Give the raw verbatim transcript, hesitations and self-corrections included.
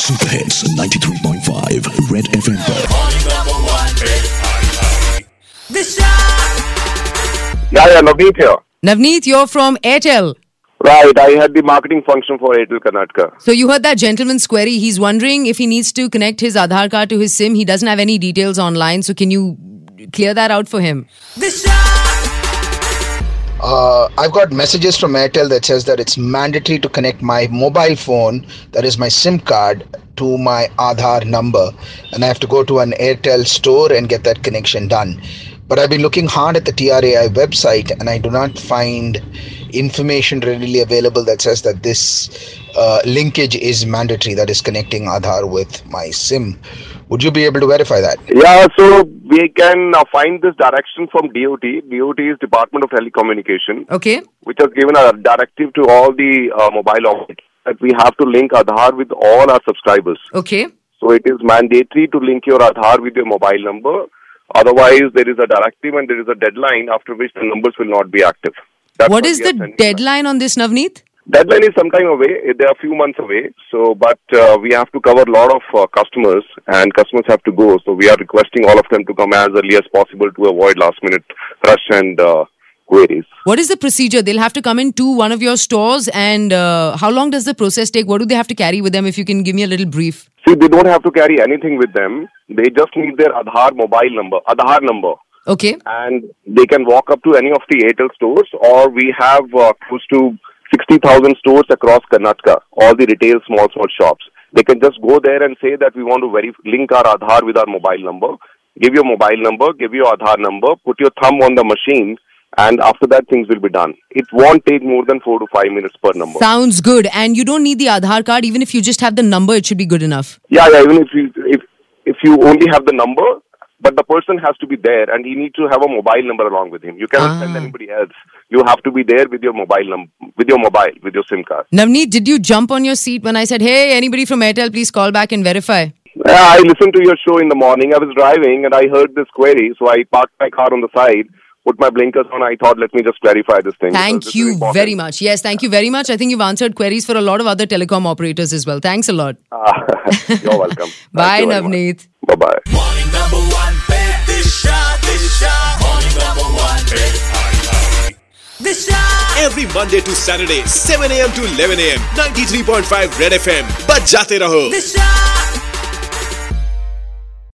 Super Hits ninety-three point five Red F M पर। Yeah, yeah, Navneet here. Navneet, you're from Airtel. Right, I had the marketing function for Airtel Karnataka. So you heard that gentleman's query. He's wondering if he needs to connect his Aadhaar card to his SIM. He doesn't have any details online. So can you clear that out for him? Uh, I've got messages from Airtel that says that it's mandatory to connect my mobile phone, that is my SIM card, to my Aadhaar number. And I have to go to an Airtel store and get that connection done. But I've been looking hard at the T R A I website and I do not find information readily available that says that this uh, linkage is mandatory, that is connecting Aadhaar with my SIM. Would you be able to verify that? Yeah, so we can uh, find this direction from D O T. D O T is Department of Telecommunication. Okay. Which has given a directive to all the uh, mobile operators that we have to link Aadhaar with all our subscribers. Okay. So it is mandatory to link your Aadhaar with your mobile number. Otherwise, there is a directive and there is a deadline after which the numbers will not be active. That's what is the deadline on this, Navneet? Deadline is sometime away. They are a few months away. So, but uh, we have to cover a lot of uh, customers, and customers have to go. So, we are requesting all of them to come as early as possible to avoid last-minute rush and uh, queries. What is the procedure? They'll have to come into one of your stores, and uh, how long does the process take? What do they have to carry with them? If you can give me a little brief. See, they don't have to carry anything with them. They just need their Aadhaar mobile number, Aadhaar number. Okay. And they can walk up to any of the Airtel stores, or we have uh, close to sixty thousand stores across Karnataka, all the retail small, small shops. They can just go there and say that we want to verif- link our Aadhaar with our mobile number. Give your mobile number, give your Aadhaar number, put your thumb on the machine, and after that things will be done. It won't take more than four to five minutes per number. Sounds good. And you don't need the Aadhaar card. Even if you just have the number, it should be good enough. Yeah, yeah. Even if you, if, if you only have the number, but the person has to be there and he needs to have a mobile number along with him. You cannot ah. send anybody else. You have to be there with your mobile number, with your mobile, with your SIM card. Navneet, did you jump on your seat when I said, hey, anybody from Airtel, please call back and verify? Yeah, I listened to your show in the morning. I was driving and I heard this query. So I parked my car on the side, put my blinkers on. I thought, let me just clarify this thing. Thank this you very much. Yes, thank you very much. I think you've answered queries for a lot of other telecom operators as well. Thanks a lot. Uh, you're welcome. Bye, you Navneet. Bye-bye. Morning number one, Disha, Disha. Morning number one, Disha. Every Monday to Saturday, seven a.m. to eleven a.m. ninety-three point five Red F M. Baj jate raho. Disha.